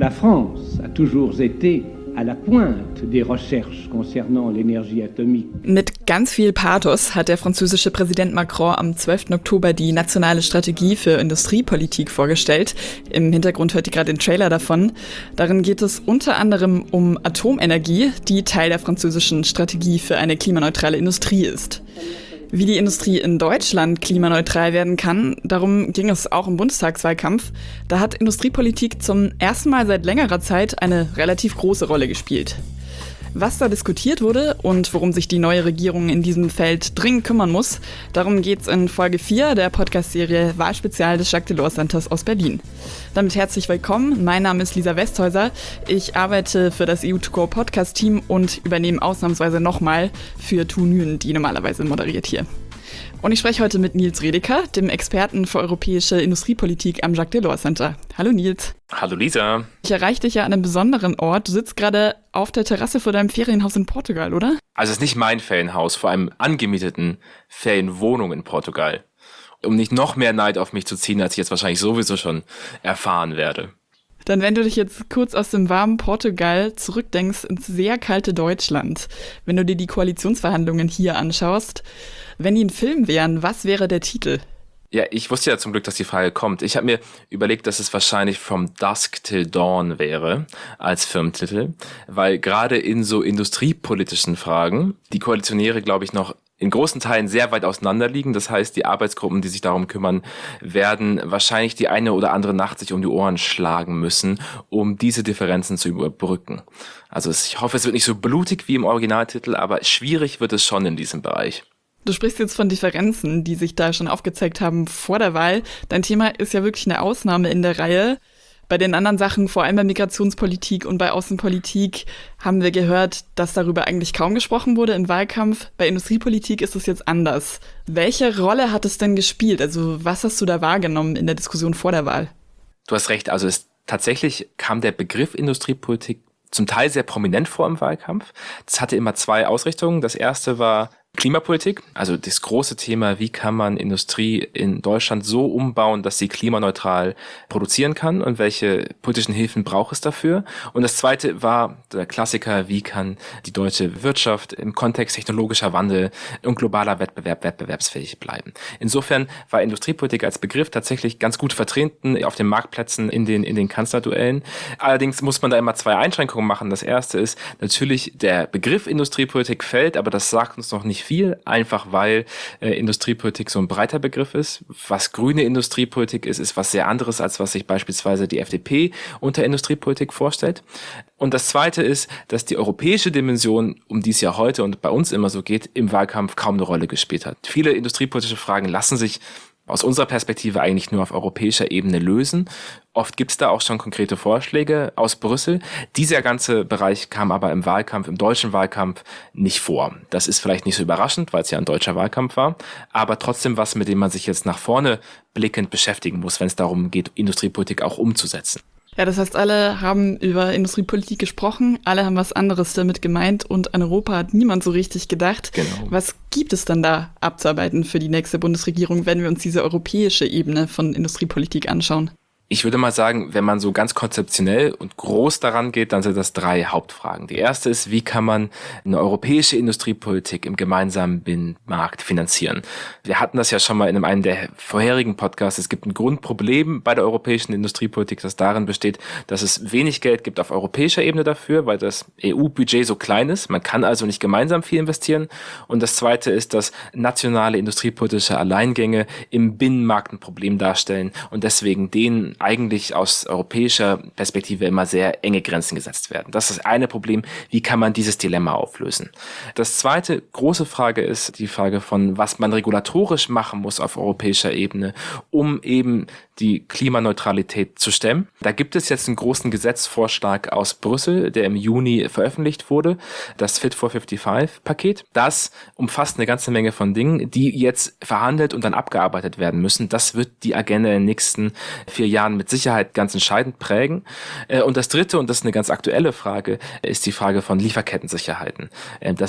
La France a toujours été à la pointe des recherches concernant l'énergie atomique. Mit ganz viel Pathos hat der französische Präsident Macron am 12. Oktober die nationale Strategie für Industriepolitik vorgestellt. Im Hintergrund hört ihr gerade den Trailer davon. Darin geht es unter anderem um Atomenergie, die Teil der französischen Strategie für eine klimaneutrale Industrie ist. Wie die Industrie in Deutschland klimaneutral werden kann, darum ging es auch im Bundestagswahlkampf. Da hat Industriepolitik zum ersten Mal seit längerer Zeit eine relativ große Rolle gespielt. Was da diskutiert wurde und worum sich die neue Regierung in diesem Feld dringend kümmern muss, darum geht's in Folge 4 der Podcast-Serie Wahlspezial des Jacques Delors Centers aus Berlin. Damit herzlich willkommen, mein Name ist Lisa Westhäuser. Ich arbeite für das EU2Go Podcast-Team und übernehme ausnahmsweise nochmal für Tu Nguyen, die normalerweise moderiert hier. Und ich spreche heute mit Nils Redeker, dem Experten für europäische Industriepolitik am Jacques Delors Center. Hallo Nils. Hallo Lisa. Ich erreiche dich ja an einem besonderen Ort. Du sitzt gerade auf der Terrasse vor deinem Ferienhaus in Portugal, oder? Also es ist nicht mein Ferienhaus, vor einem angemieteten Ferienwohnung in Portugal. Um nicht noch mehr Neid auf mich zu ziehen, als ich jetzt wahrscheinlich sowieso schon erfahren werde. Dann, wenn du dich jetzt kurz aus dem warmen Portugal zurückdenkst ins sehr kalte Deutschland, wenn du dir die Koalitionsverhandlungen hier anschaust, wenn die ein Film wären, was wäre der Titel? Ja, ich wusste ja zum Glück, dass die Frage kommt. Ich habe mir überlegt, dass es wahrscheinlich From Dusk Till Dawn wäre als Filmtitel, weil gerade in so industriepolitischen Fragen die Koalitionäre, glaube ich, noch in großen Teilen sehr weit auseinander liegen. Das heißt, die Arbeitsgruppen, die sich darum kümmern, werden wahrscheinlich die eine oder andere Nacht sich um die Ohren schlagen müssen, um diese Differenzen zu überbrücken. Also ich hoffe, es wird nicht so blutig wie im Originaltitel, aber schwierig wird es schon in diesem Bereich. Du sprichst jetzt von Differenzen, die sich da schon aufgezeigt haben vor der Wahl. Dein Thema ist ja wirklich eine Ausnahme in der Reihe. Bei den anderen Sachen, vor allem bei Migrationspolitik und bei Außenpolitik, haben wir gehört, dass darüber eigentlich kaum gesprochen wurde im Wahlkampf. Bei Industriepolitik ist es jetzt anders. Welche Rolle hat es denn gespielt? Also was hast du da wahrgenommen in der Diskussion vor der Wahl? Du hast recht, also tatsächlich kam der Begriff Industriepolitik zum Teil sehr prominent vor im Wahlkampf. Das hatte immer zwei Ausrichtungen. Das erste war Klimapolitik, also das große Thema, wie kann man Industrie in Deutschland so umbauen, dass sie klimaneutral produzieren kann und welche politischen Hilfen braucht es dafür. Und das zweite war der Klassiker, wie kann die deutsche Wirtschaft im Kontext technologischer Wandel und globaler Wettbewerb wettbewerbsfähig bleiben. Insofern war Industriepolitik als Begriff tatsächlich ganz gut vertreten auf den Marktplätzen in den Kanzlerduellen. Allerdings muss man da immer zwei Einschränkungen machen. Das erste ist natürlich, der Begriff Industriepolitik fällt, aber das sagt uns noch nicht viel, einfach weil Industriepolitik so ein breiter Begriff ist. Was grüne Industriepolitik ist was sehr anderes, als was sich beispielsweise die FDP unter Industriepolitik vorstellt. Und das Zweite ist, dass die europäische Dimension, um die es ja heute und bei uns immer so geht, im Wahlkampf kaum eine Rolle gespielt hat. Viele industriepolitische Fragen lassen sich aus unserer Perspektive eigentlich nur auf europäischer Ebene lösen. Oft gibt es da auch schon konkrete Vorschläge aus Brüssel. Dieser ganze Bereich kam aber im Wahlkampf, im deutschen Wahlkampf nicht vor. Das ist vielleicht nicht so überraschend, weil es ja ein deutscher Wahlkampf war, aber trotzdem was, mit dem man sich jetzt nach vorne blickend beschäftigen muss, wenn es darum geht, Industriepolitik auch umzusetzen. Ja, das heißt, alle haben über Industriepolitik gesprochen, alle haben was anderes damit gemeint und an Europa hat niemand so richtig gedacht. Genau. Was gibt es dann da abzuarbeiten für die nächste Bundesregierung, wenn wir uns diese europäische Ebene von Industriepolitik anschauen? Ich würde mal sagen, wenn man so ganz konzeptionell und groß daran geht, dann sind das drei Hauptfragen. Die erste ist, wie kann man eine europäische Industriepolitik im gemeinsamen Binnenmarkt finanzieren? Wir hatten das ja schon mal in einem der vorherigen Podcasts. Es gibt ein Grundproblem bei der europäischen Industriepolitik, das darin besteht, dass es wenig Geld gibt auf europäischer Ebene dafür, weil das EU-Budget so klein ist. Man kann also nicht gemeinsam viel investieren. Und das Zweite ist, dass nationale industriepolitische Alleingänge im Binnenmarkt ein Problem darstellen und deswegen denen eigentlich aus europäischer Perspektive immer sehr enge Grenzen gesetzt werden. Das ist das eine Problem. Wie kann man dieses Dilemma auflösen? Das zweite große Frage ist die Frage von, was man regulatorisch machen muss auf europäischer Ebene, um eben die Klimaneutralität zu stemmen. Da gibt es jetzt einen großen Gesetzvorschlag aus Brüssel, der im Juni veröffentlicht wurde, das Fit for 55-Paket. Das umfasst eine ganze Menge von Dingen, die jetzt verhandelt und dann abgearbeitet werden müssen. Das wird die Agenda in den nächsten 4 Jahren mit Sicherheit ganz entscheidend prägen. Und das dritte, und das ist eine ganz aktuelle Frage, ist die Frage von Lieferkettensicherheiten. Das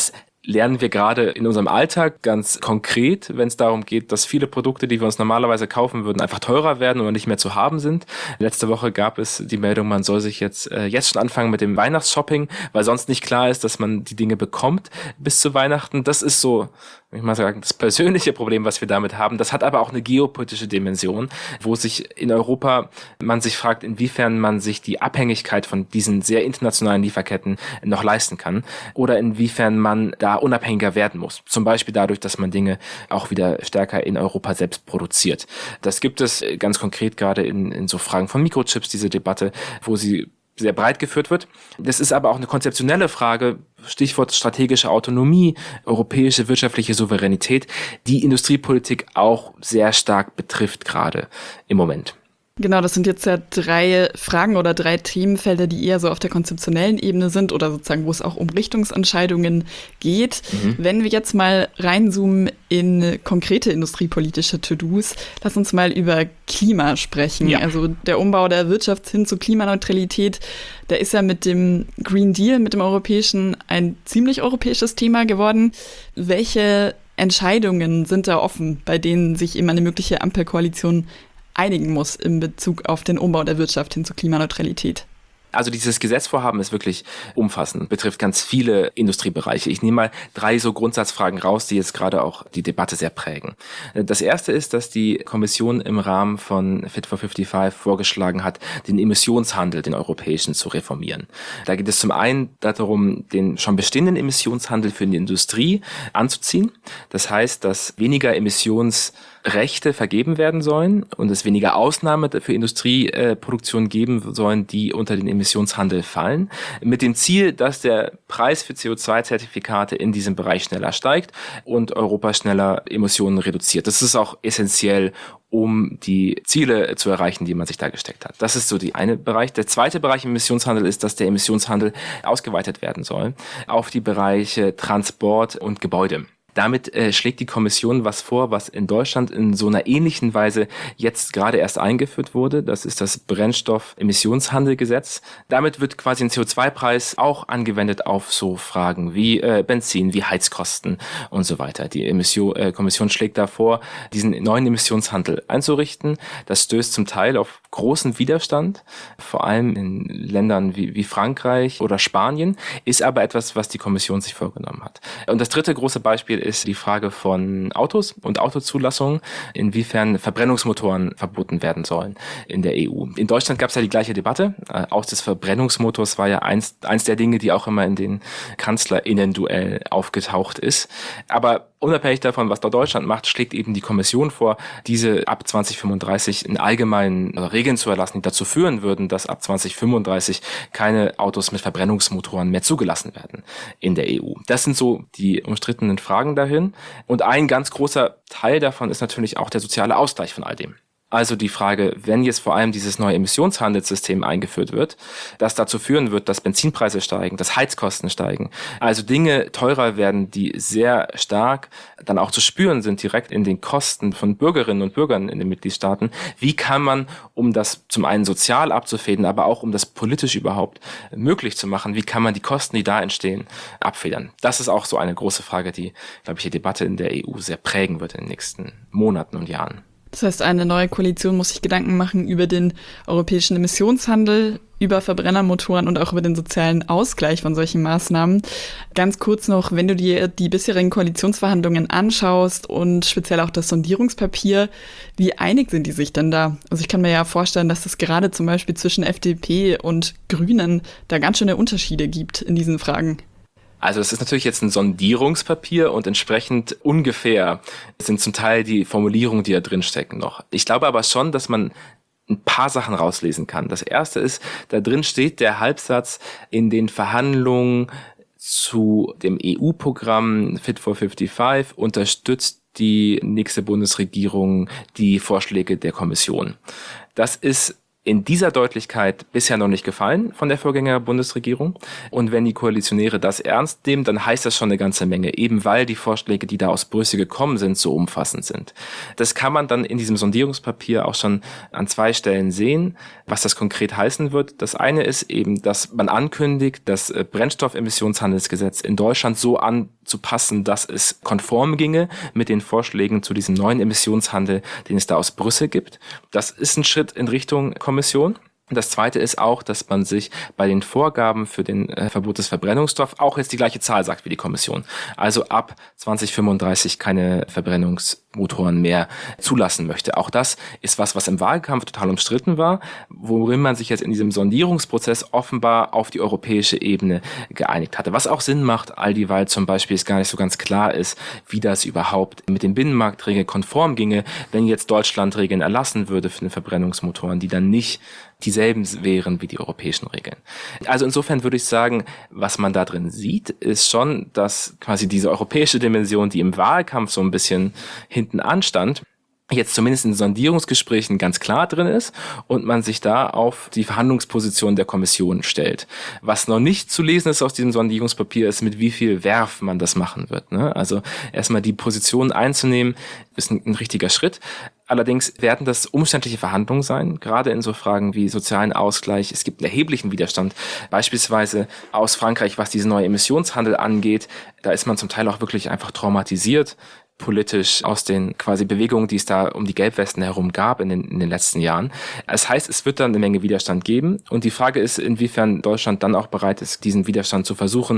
lernen wir gerade in unserem Alltag ganz konkret, wenn es darum geht, dass viele Produkte, die wir uns normalerweise kaufen würden, einfach teurer werden oder nicht mehr zu haben sind. Letzte Woche gab es die Meldung, man soll sich jetzt schon anfangen mit dem Weihnachtsshopping, weil sonst nicht klar ist, dass man die Dinge bekommt bis zu Weihnachten. Das ist so, ich mal sagen, das persönliche Problem, was wir damit haben. Das hat aber auch eine geopolitische Dimension, wo sich in Europa man sich fragt, inwiefern man sich die Abhängigkeit von diesen sehr internationalen Lieferketten noch leisten kann oder inwiefern man da unabhängiger werden muss. Zum Beispiel dadurch, dass man Dinge auch wieder stärker in Europa selbst produziert. Das gibt es ganz konkret gerade in so Fragen von Mikrochips, diese Debatte, wo sie sehr breit geführt wird. Das ist aber auch eine konzeptionelle Frage, Stichwort strategische Autonomie, europäische wirtschaftliche Souveränität, die Industriepolitik auch sehr stark betrifft gerade im Moment. Genau, das sind jetzt ja 3 Fragen oder 3 Themenfelder, die eher so auf der konzeptionellen Ebene sind oder sozusagen, wo es auch um Richtungsentscheidungen geht. Wenn wir jetzt mal reinzoomen in konkrete industriepolitische To-Dos, lass uns mal über Klima sprechen. Ja. Also der Umbau der Wirtschaft hin zu Klimaneutralität, der ist ja mit dem Green Deal, mit dem europäischen, ein ziemlich europäisches Thema geworden. Welche Entscheidungen sind da offen, bei denen sich eben eine mögliche Ampelkoalition einigen muss in Bezug auf den Umbau der Wirtschaft hin zur Klimaneutralität? Also dieses Gesetzvorhaben ist wirklich umfassend, betrifft ganz viele Industriebereiche. Ich nehme mal 3 so Grundsatzfragen raus, die jetzt gerade auch die Debatte sehr prägen. Das erste ist, dass die Kommission im Rahmen von Fit for 55 vorgeschlagen hat, den Emissionshandel, den europäischen, zu reformieren. Da geht es zum einen darum, den schon bestehenden Emissionshandel für die Industrie anzuziehen. Das heißt, dass weniger Emissionsrechte vergeben werden sollen und es weniger Ausnahme für Industrieproduktion geben sollen, die unter den Emissionshandel fallen, mit dem Ziel, dass der Preis für CO2-Zertifikate in diesem Bereich schneller steigt und Europa schneller Emissionen reduziert. Das ist auch essentiell, um die Ziele zu erreichen, die man sich da gesteckt hat. Das ist so der eine Bereich. Der zweite Bereich im Emissionshandel ist, dass der Emissionshandel ausgeweitet werden soll auf die Bereiche Transport und Gebäude. Damit schlägt die Kommission was vor, was in Deutschland in so einer ähnlichen Weise jetzt gerade erst eingeführt wurde. Das ist das Brennstoffemissionshandelgesetz. Damit wird quasi ein CO2-Preis auch angewendet auf so Fragen wie Benzin, wie Heizkosten und so weiter. Die Kommission schlägt da vor, diesen neuen Emissionshandel einzurichten. Das stößt zum Teil auf großen Widerstand, vor allem in Ländern wie Frankreich oder Spanien, ist aber etwas, was die Kommission sich vorgenommen hat. Und das dritte große Beispiel ist die Frage von Autos und Autozulassungen, inwiefern Verbrennungsmotoren verboten werden sollen in der EU. In Deutschland gab es ja die gleiche Debatte. Aus des Verbrennungsmotors war ja eins der Dinge, die auch immer in den KanzlerInnen-Duell aufgetaucht ist. Aber unabhängig davon, was da Deutschland macht, schlägt eben die Kommission vor, diese ab 2035 in allgemeinen Regeln zu erlassen, die dazu führen würden, dass ab 2035 keine Autos mit Verbrennungsmotoren mehr zugelassen werden in der EU. Das sind so die umstrittenen Fragen dahin. Und ein ganz großer Teil davon ist natürlich auch der soziale Ausgleich von all dem. Also die Frage, wenn jetzt vor allem dieses neue Emissionshandelssystem eingeführt wird, das dazu führen wird, dass Benzinpreise steigen, dass Heizkosten steigen, also Dinge teurer werden, die sehr stark dann auch zu spüren sind, direkt in den Kosten von Bürgerinnen und Bürgern in den Mitgliedstaaten. Wie kann man, um das zum einen sozial abzufedern, aber auch um das politisch überhaupt möglich zu machen, wie kann man die Kosten, die da entstehen, abfedern? Das ist auch so eine große Frage, die, glaube ich, die Debatte in der EU sehr prägen wird in den nächsten Monaten und Jahren. Das heißt, eine neue Koalition muss sich Gedanken machen über den europäischen Emissionshandel, über Verbrennermotoren und auch über den sozialen Ausgleich von solchen Maßnahmen. Ganz kurz noch, wenn du dir die bisherigen Koalitionsverhandlungen anschaust und speziell auch das Sondierungspapier, wie einig sind die sich denn da? Also ich kann mir ja vorstellen, dass es gerade zum Beispiel zwischen FDP und Grünen da ganz schöne Unterschiede gibt in diesen Fragen. Also es ist natürlich jetzt ein Sondierungspapier und entsprechend ungefähr sind zum Teil die Formulierungen, die da drin stecken noch. Ich glaube aber schon, dass man ein paar Sachen rauslesen kann. Das erste ist, da drin steht der Halbsatz: in den Verhandlungen zu dem EU-Programm Fit for 55 unterstützt die nächste Bundesregierung die Vorschläge der Kommission. Das ist in dieser Deutlichkeit bisher noch nicht gefallen von der Vorgänger-Bundesregierung. Und wenn die Koalitionäre das ernst nehmen, dann heißt das schon eine ganze Menge, eben weil die Vorschläge, die da aus Brüssel gekommen sind, so umfassend sind. Das kann man dann in diesem Sondierungspapier auch schon an 2 Stellen sehen, was das konkret heißen wird. Das eine ist eben, dass man ankündigt, das Brennstoffemissionshandelsgesetz in Deutschland so anzupassen, dass es konform ginge mit den Vorschlägen zu diesem neuen Emissionshandel, den es da aus Brüssel gibt. Das ist ein Schritt in Richtung Kommission. Das zweite ist auch, dass man sich bei den Vorgaben für den Verbot des Verbrennungsstoffs auch jetzt die gleiche Zahl sagt wie die Kommission. Also ab 2035 keine Verbrennungsmotoren mehr zulassen möchte. Auch das ist was im Wahlkampf total umstritten war, worin man sich jetzt in diesem Sondierungsprozess offenbar auf die europäische Ebene geeinigt hatte. Was auch Sinn macht, all dieweil zum Beispiel es gar nicht so ganz klar ist, wie das überhaupt mit den Binnenmarktregeln konform ginge, wenn jetzt Deutschland Regeln erlassen würde für den Verbrennungsmotoren, die dann nicht dieselben wären wie die europäischen Regeln. Also insofern würde ich sagen, was man da drin sieht, ist schon, dass quasi diese europäische Dimension, die im Wahlkampf so ein bisschen hinten anstand, jetzt zumindest in Sondierungsgesprächen ganz klar drin ist und man sich da auf die Verhandlungsposition der Kommission stellt. Was noch nicht zu lesen ist aus diesem Sondierungspapier, ist, mit wie viel Werf man das machen wird. Also erstmal die Position einzunehmen, ist ein richtiger Schritt. Allerdings werden das umständliche Verhandlungen sein, gerade in so Fragen wie sozialen Ausgleich. Es gibt einen erheblichen Widerstand, beispielsweise aus Frankreich, was diesen neuen Emissionshandel angeht. Da ist man zum Teil auch wirklich einfach traumatisiert, politisch aus den quasi Bewegungen, die es da um die Gelbwesten herum gab in den letzten Jahren. Das heißt, es wird dann eine Menge Widerstand geben. Und die Frage ist, inwiefern Deutschland dann auch bereit ist, diesen Widerstand zu versuchen,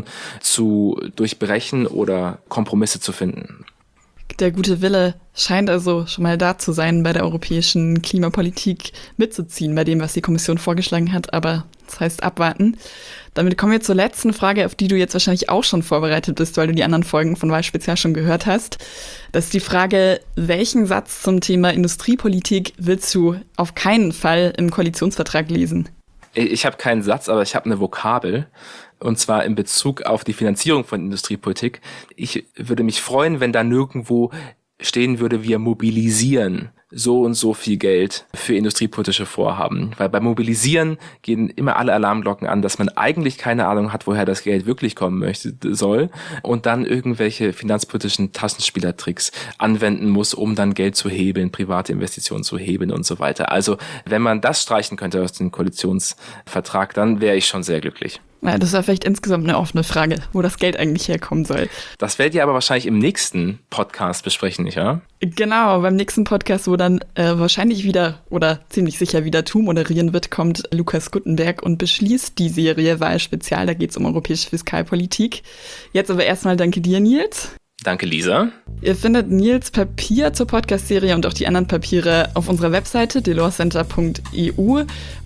zu durchbrechen oder Kompromisse zu finden. Der gute Wille scheint also schon mal da zu sein, bei der europäischen Klimapolitik mitzuziehen, bei dem, was die Kommission vorgeschlagen hat. Aber das heißt abwarten. Damit kommen wir zur letzten Frage, auf die du jetzt wahrscheinlich auch schon vorbereitet bist, weil du die anderen Folgen von Wahlspezial schon gehört hast. Das ist die Frage, welchen Satz zum Thema Industriepolitik willst du auf keinen Fall im Koalitionsvertrag lesen? Ich habe keinen Satz, aber ich habe eine Vokabel. Und zwar in Bezug auf die Finanzierung von Industriepolitik. Ich würde mich freuen, wenn da nirgendwo stehen würde, wir mobilisieren so und so viel Geld für industriepolitische Vorhaben. Weil beim Mobilisieren gehen immer alle Alarmglocken an, dass man eigentlich keine Ahnung hat, woher das Geld wirklich kommen soll und dann irgendwelche finanzpolitischen Taschenspielertricks anwenden muss, um dann Geld zu hebeln, private Investitionen zu hebeln und so weiter. Also wenn man das streichen könnte aus dem Koalitionsvertrag, dann wäre ich schon sehr glücklich. Ja, das war vielleicht insgesamt eine offene Frage, wo das Geld eigentlich herkommen soll. Das werdet ihr aber wahrscheinlich im nächsten Podcast besprechen, nicht wahr? Genau, beim nächsten Podcast, wo dann wahrscheinlich wieder oder ziemlich sicher wieder Tu moderieren wird, kommt Lukas Guttenberg und beschließt die Serie Wahlspezial. Da geht es um europäische Fiskalpolitik. Jetzt aber erstmal danke dir, Nils. Danke, Lisa. Ihr findet Nils Papier zur Podcast-Serie und auch die anderen Papiere auf unserer Webseite delorscenter.eu.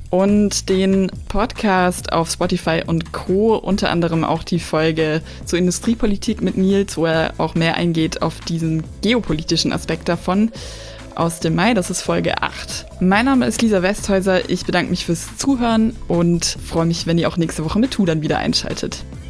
Und den Podcast auf Spotify und Co., unter anderem auch die Folge zur Industriepolitik mit Nils, wo er auch mehr eingeht auf diesen geopolitischen Aspekt davon, aus dem Mai, das ist Folge 8. Mein Name ist Lisa Westhäuser, ich bedanke mich fürs Zuhören und freue mich, wenn ihr auch nächste Woche mit Tu dann wieder einschaltet.